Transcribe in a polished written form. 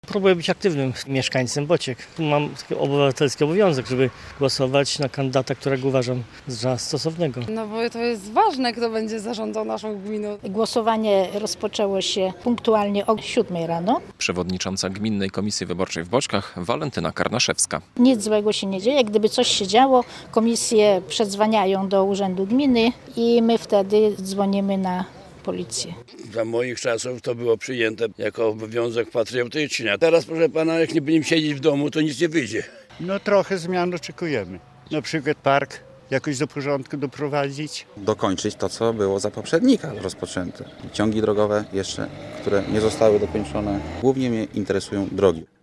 Próbuję być aktywnym mieszkańcem Bociek. Mam taki obywatelski obowiązek, żeby głosować na kandydata, którego uważam za stosownego. No bo to jest ważne, kto będzie zarządzał naszą gminą. Głosowanie rozpoczęło się punktualnie o 7 rano. Przewodnicząca Gminnej Komisji Wyborczej w Boczkach Walentyna Karnaszewska. Nic złego się nie dzieje. Gdyby coś się działo, komisje przedzwaniają do Urzędu Gminy i my wtedy dzwonimy na policję. Za moich czasów to było przyjęte jako obowiązek patriotyczny. A teraz, proszę pana, jak nie będziemy siedzieć w domu, to nic nie wyjdzie. No trochę zmian oczekujemy. Na przykład park jakoś do porządku doprowadzić. Dokończyć to, co było za poprzednika rozpoczęte. Ciągi drogowe jeszcze, które nie zostały dokończone. Głównie mnie interesują drogi.